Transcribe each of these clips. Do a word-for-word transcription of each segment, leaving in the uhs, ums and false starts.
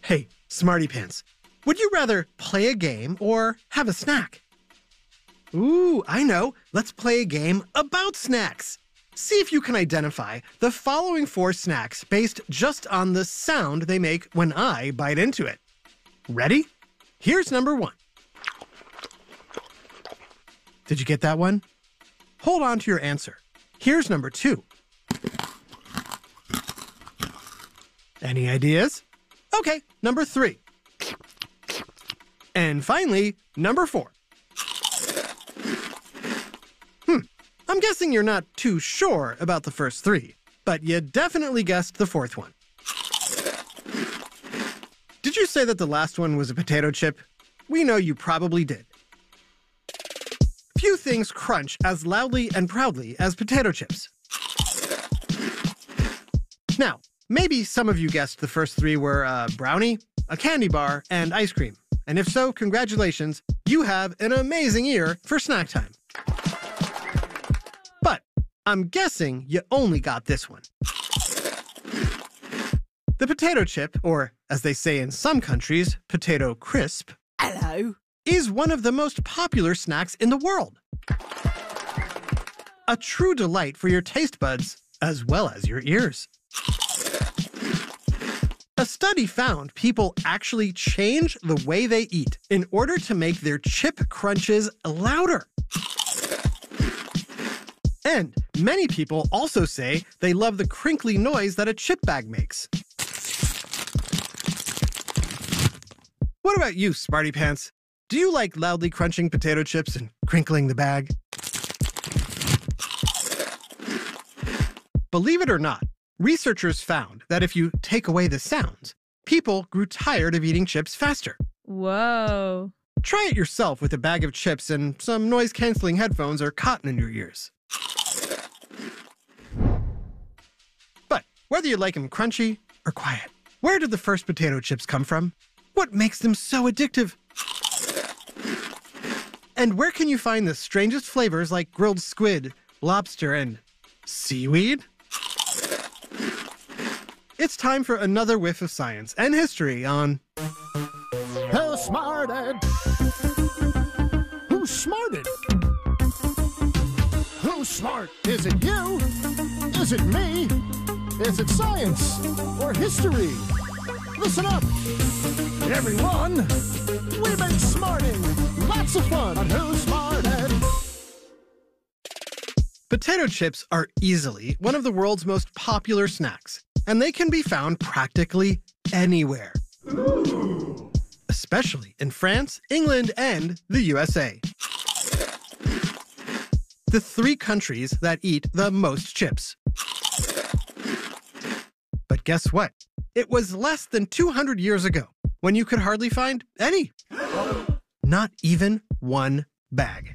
Hey, Smarty Pants, would you rather play a game or have a snack? Ooh, I know. Let's play a game about snacks. See if you can identify the following four snacks based just on the sound they make when I bite into it. Ready? Here's number one. Did you get that one? Hold on to your answer. Here's number two. Any ideas? Okay, number three. And finally, number four. Hmm, I'm guessing you're not too sure about the first three, but you definitely guessed the fourth one. Did you say that the last one was a potato chip? We know you probably did. Few things crunch as loudly and proudly as potato chips. Now, maybe some of you guessed the first three were a brownie, a candy bar, and ice cream. And if so, congratulations, you have an amazing ear for snack time. But I'm guessing you only got this one. The potato chip, or as they say in some countries, potato crisp, Hello. is one of the most popular snacks in the world. A true delight for your taste buds, as well as your ears. A study found people actually change the way they eat in order to make their chip crunches louder. And many people also say they love the crinkly noise that a chip bag makes. What about you, Smarty Pants? Do you like loudly crunching potato chips and crinkling the bag? Believe it or not, researchers found that if you take away the sounds, people grew tired of eating chips faster. Whoa. Try it yourself with a bag of chips and some noise-canceling headphones or cotton in your ears. But whether you like them crunchy or quiet, where did the first potato chips come from? What makes them so addictive? And where can you find the strangest flavors like grilled squid, lobster, and seaweed? It's time for another whiff of science and history on Who smarted? Who smarted? Who's smart? Is it you? Is it me? Is it science or history? Listen up, everyone. We make smarting lots of fun on Who Smarted? Potato chips are easily one of the world's most popular snacks, and they can be found practically anywhere. Ooh. Especially in France, England, and the U S A. The three countries that eat the most chips. But guess what? It was less than two hundred years ago when you could hardly find any. Not even one bag.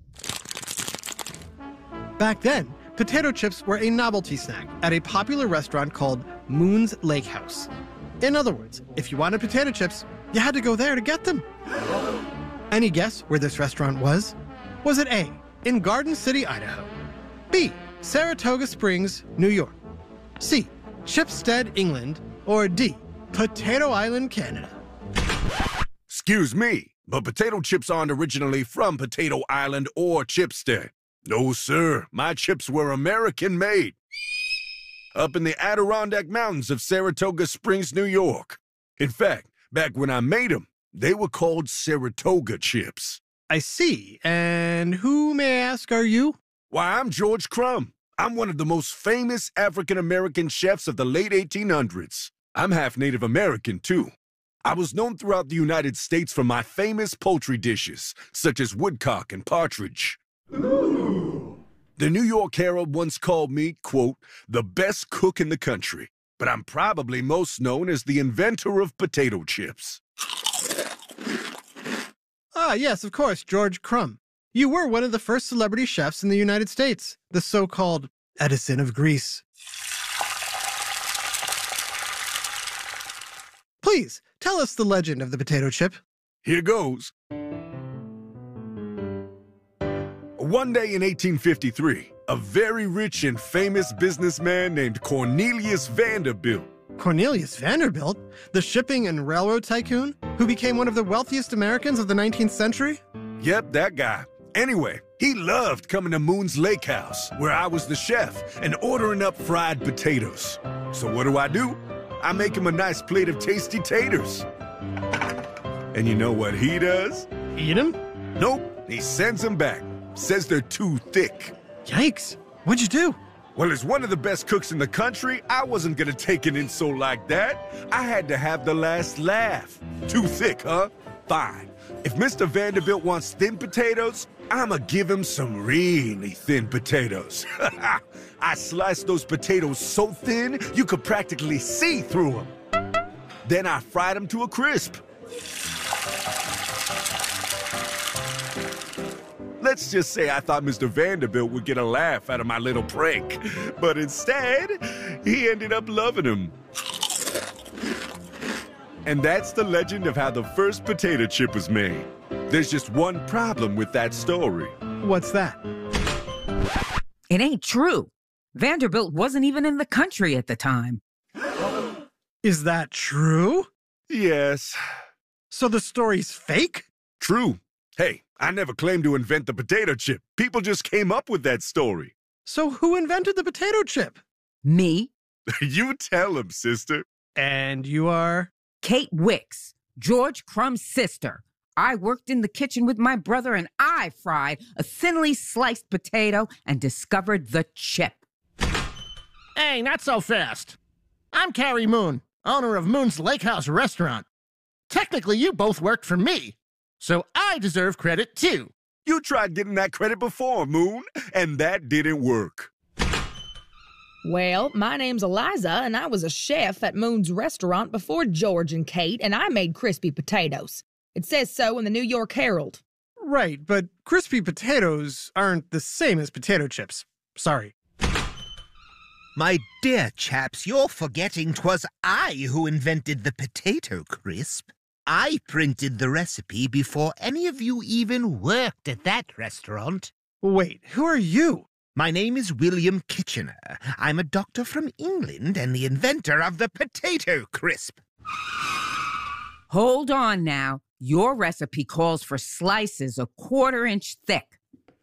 Back then, potato chips were a novelty snack at a popular restaurant called Moon's Lake House. In other words, if you wanted potato chips, you had to go there to get them. Any guess where this restaurant was? Was it A, in Garden City, Idaho? B, Saratoga Springs, New York? C, Chipstead, England? Or D, Potato Island, Canada? Excuse me, but potato chips aren't originally from Potato Island or Chipstead. No, sir, my chips were American-made. Up in the Adirondack Mountains of Saratoga Springs, New York. In fact, back when I made them, they were called Saratoga chips. I see. And who, may I ask, are you? Why, I'm George Crumb. I'm one of the most famous African-American chefs of the late eighteen hundreds. I'm half Native American, too. I was known throughout the United States for my famous poultry dishes, such as woodcock and partridge. Ooh. The New York Herald once called me, quote, the best cook in the country, but I'm probably most known as the inventor of potato chips. Ah, yes, of course, George Crumb. You were one of the first celebrity chefs in the United States, the so-called Edison of Greece. Please, tell us the legend of the potato chip. Here goes. One day in eighteen fifty-three, a very rich and famous businessman named Cornelius Vanderbilt Cornelius Vanderbilt, the shipping and railroad tycoon who became one of the wealthiest Americans of the nineteenth century? Yep, that guy. Anyway, he loved coming to Moon's Lake House, where I was the chef, and ordering up fried potatoes. So what do I do? I make him a nice plate of tasty taters. And you know what he does? Eat him? Nope, he sends them back. Says they're too thick. Yikes. What'd you do? Well, as one of the best cooks in the country, I wasn't gonna take an insult like that. I had to have the last laugh. Too thick, huh? Fine. If Mister Vanderbilt wants thin potatoes, I'ma give him some really thin potatoes. I sliced those potatoes so thin, you could practically see through them. Then I fried them to a crisp. Let's just say I thought Mister Vanderbilt would get a laugh out of my little prank. But instead, he ended up loving them. And that's the legend of how the first potato chip was made. There's just one problem with that story. What's that? It ain't true. Vanderbilt wasn't even in the country at the time. Is that true? Yes. So the story's fake? True. Hey, I never claimed to invent the potato chip. People just came up with that story. So who invented the potato chip? Me, You tell him, sister. And you are? Kate Wicks, George Crumb's sister. I worked in the kitchen with my brother and I fried a thinly sliced potato and discovered the chip. Hey, not so fast. I'm Carrie Moon, owner of Moon's Lake House restaurant. Technically, you both worked for me, so I deserve credit too. You tried getting that credit before, Moon, and that didn't work. Well, my name's Eliza, and I was a chef at Moon's restaurant before George and Kate, and I made crispy potatoes. It says so in the New York Herald. Right, but crispy potatoes aren't the same as potato chips. Sorry. My dear chaps, you're forgetting 'twas I who invented the potato crisp. I printed the recipe before any of you even worked at that restaurant. Wait, who are you? My name is William Kitchener. I'm a doctor from England and the inventor of the potato crisp. Hold on now. Your recipe calls for slices a quarter inch thick.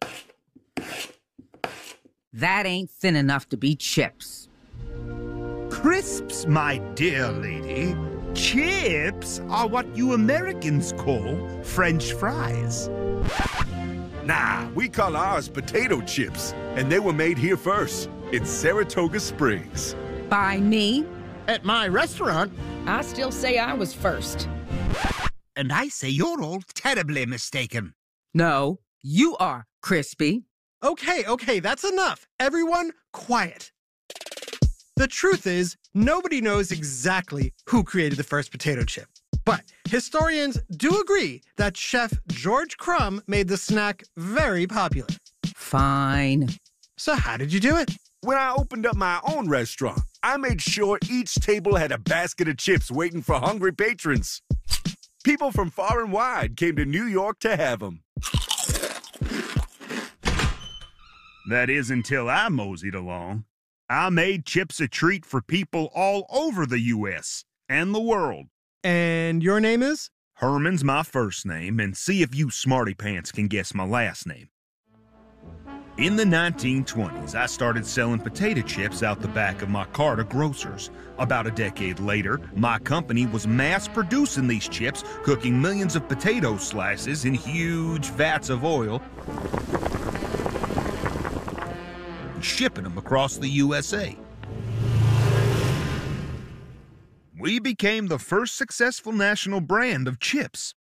That ain't thin enough to be chips. Crisps, my dear lady. Chips are what you Americans call French fries. Nah, we call ours potato chips, and they were made here first, in Saratoga Springs. By me? At my restaurant, I still say I was first. And I say you're all terribly mistaken. No, you are, Crispy. Okay, okay, that's enough. Everyone, quiet. The truth is, nobody knows exactly who created the first potato chip. But historians do agree that Chef George Crumb made the snack very popular. Fine. So how did you do it? When I opened up my own restaurant, I made sure each table had a basket of chips waiting for hungry patrons. People from far and wide came to New York to have them. That is until I moseyed along. I made chips a treat for people all over the U S and the world. And your name is? Herman's my first name, and see if you smarty pants can guess my last name. In the nineteen twenties, I started selling potato chips out the back of my car to grocers. About a decade later, my company was mass-producing these chips, cooking millions of potato slices in huge vats of oil, and shipping them across the U S A. We became the first successful national brand of chips.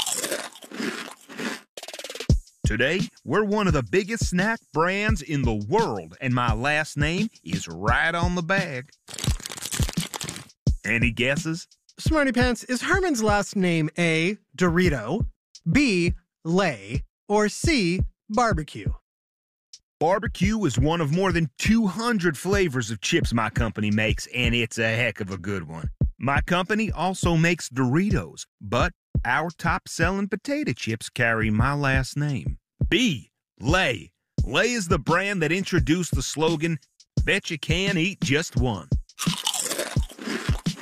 Today, we're one of the biggest snack brands in the world, and my last name is right on the bag. Any guesses? Smarty Pants, is Herman's last name A, Dorito, B, Lay, or C, barbecue? Barbecue is one of more than two hundred flavors of chips my company makes, and it's a heck of a good one. My company also makes Doritos, but our top-selling potato chips carry my last name. B, Lay. Lay is the brand that introduced the slogan, "Bet you can eat just one."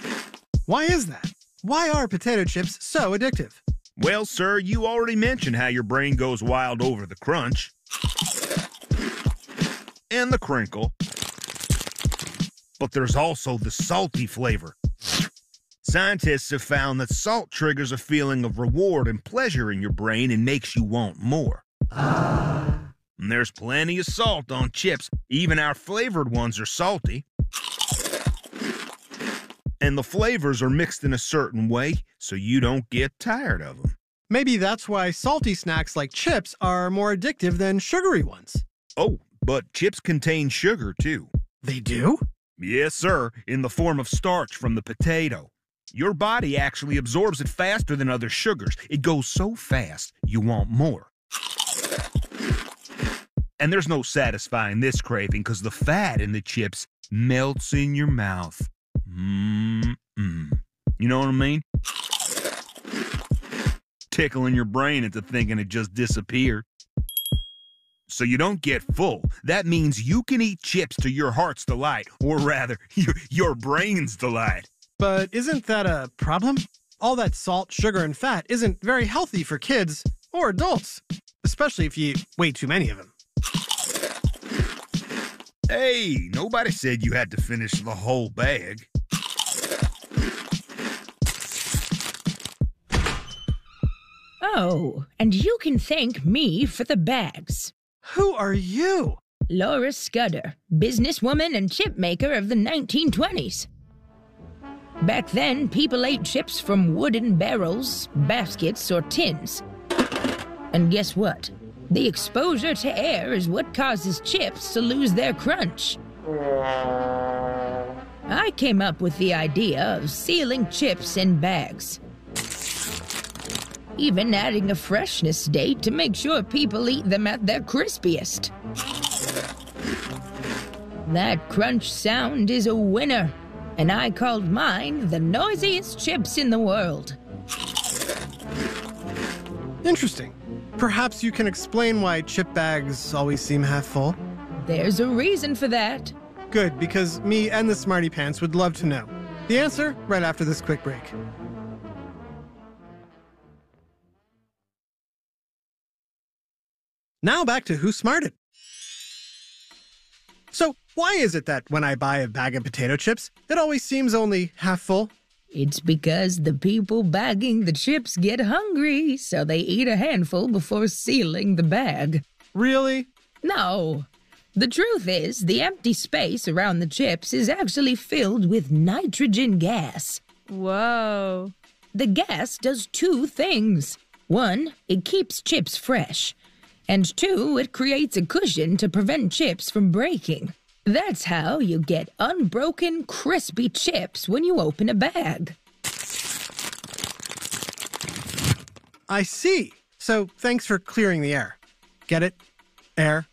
Why is that? Why are potato chips so addictive? Well, sir, you already mentioned how your brain goes wild over the crunch and the crinkle. But there's also the salty flavor. Scientists have found that salt triggers a feeling of reward and pleasure in your brain and makes you want more. And there's plenty of salt on chips. Even our flavored ones are salty. And the flavors are mixed in a certain way so you don't get tired of them. Maybe that's why salty snacks like chips are more addictive than sugary ones. Oh, but chips contain sugar too. They do? Yes, sir, in the form of starch from the potato. Your body actually absorbs it faster than other sugars. It goes so fast, you want more. And there's no satisfying this craving because the fat in the chips melts in your mouth. Mmm-mm. You know what I mean? Tickling your brain into thinking it just disappeared. So you don't get full. That means you can eat chips to your heart's delight, or rather, your, your brain's delight. But isn't that a problem? All that salt, sugar, and fat isn't very healthy for kids or adults, especially if you eat way too many of them. Hey, nobody said you had to finish the whole bag. Oh, and you can thank me for the bags. Who are you? Laura Scudder, businesswoman and chip maker of the nineteen twenties. Back then, people ate chips from wooden barrels, baskets, or tins. And guess what? The exposure to air is what causes chips to lose their crunch. I came up with the idea of sealing chips in bags. Even adding a freshness date to make sure people eat them at their crispiest. That crunch sound is a winner, and I called mine the noisiest chips in the world. Interesting. Perhaps you can explain why chip bags always seem half full? There's a reason for that. Good, because me and the Smarty Pants would love to know. The answer right after this quick break. Now back to Who Smarted. So why is it that when I buy a bag of potato chips, it always seems only half full? It's because the people bagging the chips get hungry, so they eat a handful before sealing the bag. Really? No. The truth is, the empty space around the chips is actually filled with nitrogen gas. Whoa. The gas does two things. One, it keeps chips fresh. And two, it creates a cushion to prevent chips from breaking. That's how you get unbroken, crispy chips when you open a bag. I see. So thanks for clearing the air. Get it? Air.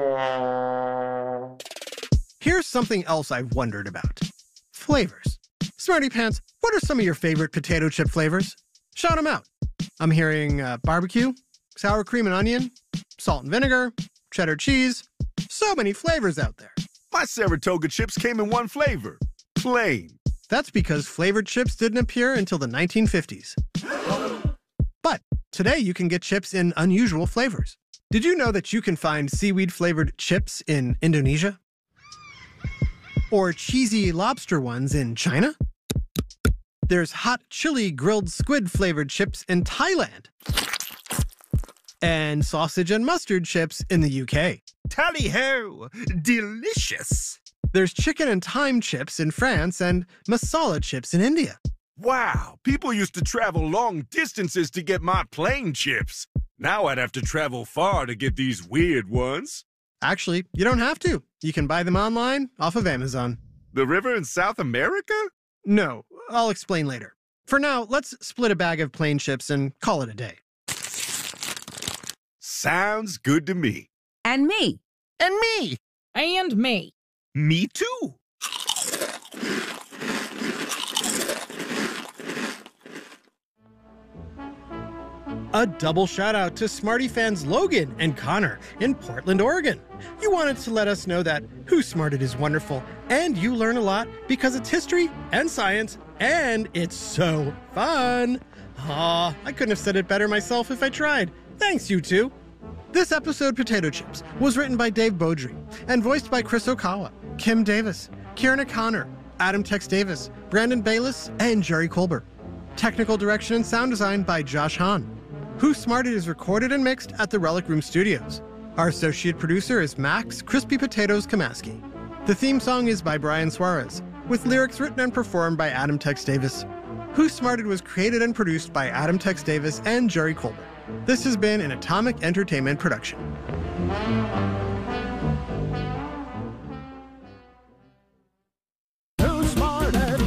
Here's something else I've wondered about. Flavors. Smarty Pants, what are some of your favorite potato chip flavors? Shout them out. I'm hearing uh, barbecue, sour cream and onion, salt and vinegar, cheddar cheese. So many flavors out there. My Saratoga chips came in one flavor, plain. That's because flavored chips didn't appear until the nineteen fifties. But today you can get chips in unusual flavors. Did you know that you can find seaweed-flavored chips in Indonesia? Or cheesy lobster ones in China? There's hot chili grilled squid-flavored chips in Thailand. And sausage and mustard chips in the U K. Tally-ho! Delicious! There's chicken and thyme chips in France and masala chips in India. Wow, people used to travel long distances to get my plain chips. Now I'd have to travel far to get these weird ones. Actually, you don't have to. You can buy them online off of Amazon. The river in South America? No, I'll explain later. For now, let's split a bag of plain chips and call it a day. Sounds good to me. And me. And me! And me. Me too. A double shout out to Smarty fans Logan and Connor in Portland, Oregon. You wanted to let us know that Who Smarted is wonderful and you learn a lot because it's history and science And it's so fun. Aw, I couldn't have said it better myself if I tried. Thanks, you two. This episode, Potato Chips, was written by Dave Beaudry and voiced by Chris Okawa, Kim Davis, Kieran O'Connor, Adam Tex Davis, Brandon Bayless, and Jerry Colbert. Technical direction and sound design by Josh Hahn. Who Smarted is recorded and mixed at the Relic Room Studios. Our associate producer is Max Crispy Potatoes Kamaski. The theme song is by Brian Suarez, with lyrics written and performed by Adam Tex Davis. Who Smarted was created and produced by Adam Tex Davis and Jerry Colbert. This has been an Atomic Entertainment production. Who Smarted?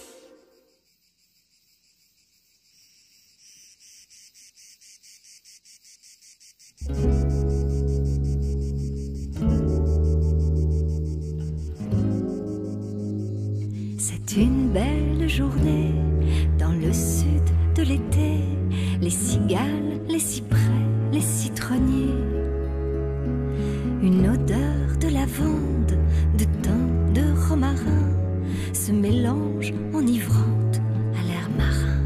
C'est une belle journée dans le sud de l'été. Les cigales, les cyprès, les citronniers. Une odeur de lavande, de thym, de romarin se mélange enivrante à l'air marin.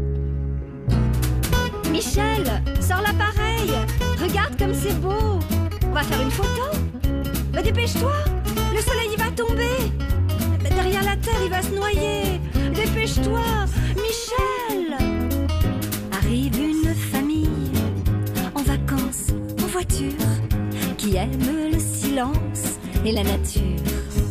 Michel, sors l'appareil. Regarde comme c'est beau. On va faire une photo. Bah, dépêche-toi, le soleil il va tomber. Bah, derrière la terre il va se noyer. Dépêche-toi, Michel. Arrive une famille en vacances, en voiture, qui aime le silence et la nature.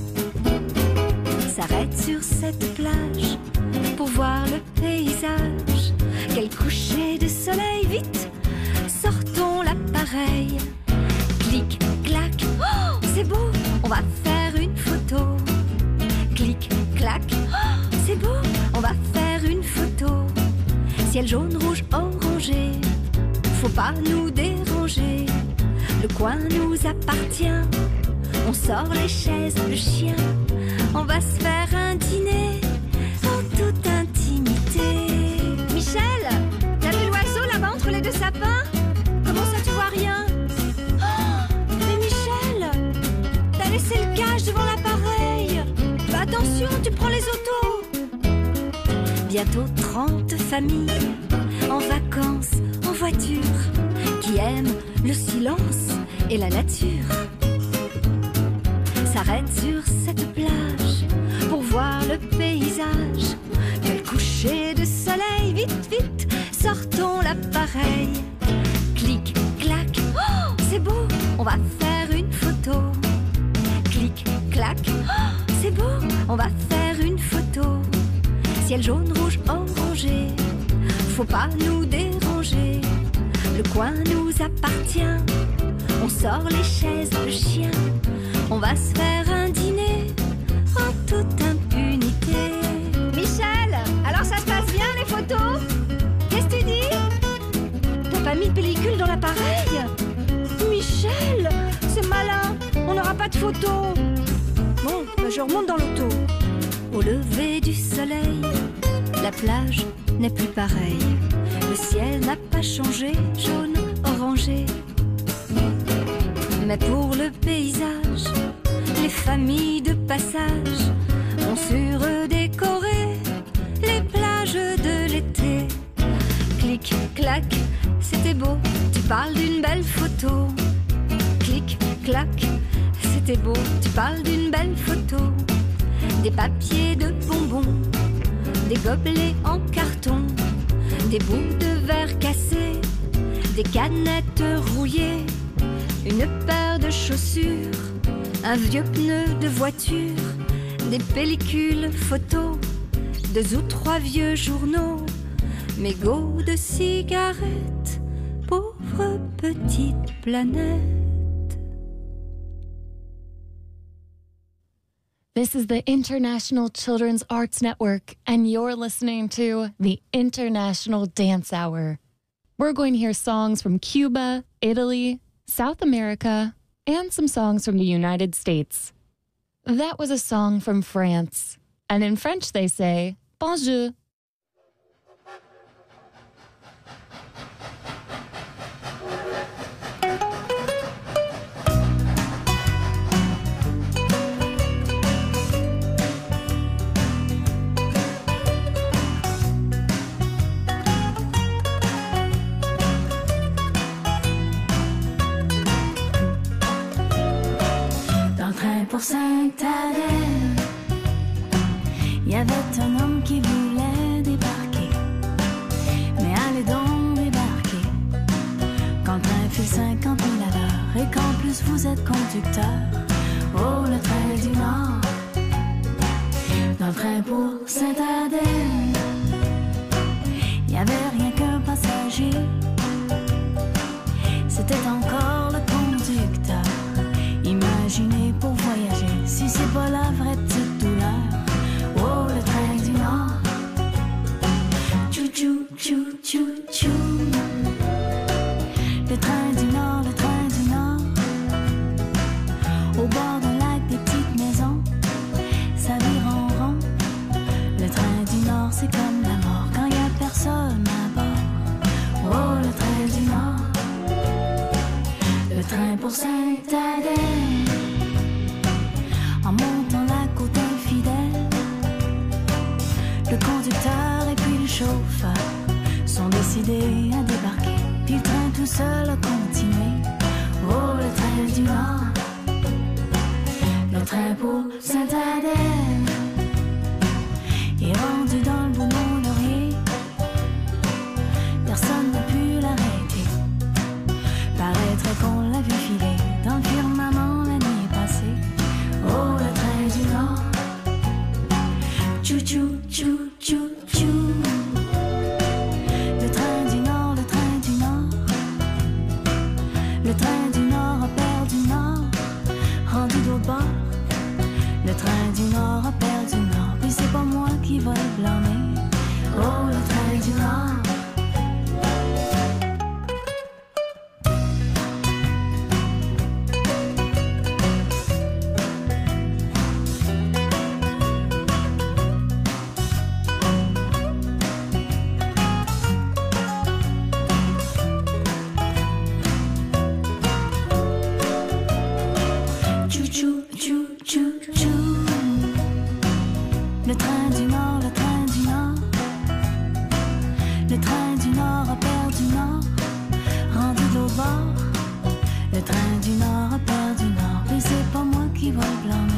S'arrête sur cette plage pour voir le paysage. Quel coucher de soleil, vite, sortons l'appareil. Clic, clac, oh, c'est beau, on va faire une photo. Clic, clac, oh, c'est beau, on va faire une photo. Ciel jaune, rouge, orangé, faut pas nous déranger. Le coin nous appartient, on sort les chaises, le chien. On va se faire un dîner en toute intimité. Michel, t'as vu l'oiseau là-bas entre les deux sapins? Comment ça tu vois rien? Oh, mais Michel, t'as laissé le cache devant l'appareil. Bah attention, tu prends les autos. Bientôt trente familles en vacances, en voiture, qui aiment le silence et la nature. S'arrête sur cette plage pour voir le paysage. Quel coucher de soleil, vite, vite, sortons l'appareil. Clic, clac, oh, c'est beau, on va faire une photo. Clic, clac, oh, c'est beau, on va faire une photo. Ciel jaune, rouge, orangé, faut pas nous déranger. Le coin nous appartient, on sort les chaises, le chien. On va se faire un dîner en toute impunité. Michel, alors ça se passe bien les photos? Qu'est-ce que tu dis? T'as pas mis de pellicule dans l'appareil? Michel, c'est malin, on n'aura pas de photos. Bon, bah je remonte dans l'auto. Au lever du soleil, la plage n'est plus pareille. Le ciel n'a pas changé, jaune, orangé. Mais pour le paysage, les familles de passage ont surdécoré les plages de l'été. Clic, clac, c'était beau, tu parles d'une belle photo. Clic, clac, c'était beau, tu parles d'une belle photo. Des papiers de bonbons, des gobelets en carton, des bouts de verre cassés, des canettes rouillées, une paire de chaussures, un vieux pneu de voiture, des pellicules photos, deux ou trois vieux journaux, mégots de cigarettes, pauvre petite planète. This is the International Children's Arts Network, and you're listening to the International Dance Hour. We're going to hear songs from Cuba, Italy, South America, and some songs from the United States. That was a song from France, and in French they say, bonjour. Sainte-Adèle. Il y avait un homme qui voulait débarquer. Mais allez donc débarquer quand le train fait cinquante mille à l'heure et qu'en plus vous êtes conducteur. Oh, le train du Nord. Dans le train pour Sainte-Adèle, il n'y avait rien qu'un passager. C'était encore le conducteur. Imaginez pour voyager, si c'est pas la vraie petite douleur. Oh, le train du Nord. Tchou tchou tchou tchou tchou. Le train du Nord, le train du Nord. Au bord d'un lac, des petites maisons, ça vire en rond. Le train du Nord, c'est comme la mort quand y a personne à bord. Oh, le train du Nord. Le train pour Sainte-Adèle. En montant la côte infidèle, le conducteur et puis le chauffeur sont décidés à débarquer. Puis le train tout seul a continué. Oh, le train du Nord. Le train pour Sainte-Adèle est rendu dans le bout de Mont-Laurier. Personne n'a pu l'arrêter. Paraîtrait qu'on l'a vu filer dans le firmament l'année passée. Oh, le train du Nord. Tchou tchou tchou tchou tchou. Le train du Nord, le train du Nord. Le train du Nord a perdu le Nord, rendu d'autre bord. Le train du Nord a perdu le Nord, puis c'est pas moi qui va le blâmer. Oh, le train du Nord. Le train du Nord, le train du Nord. Le train du Nord a perdu le Nord, rendu de l'autre bord. Le train du Nord a perdu le Nord, mais c'est pas moi qui va le blâmer.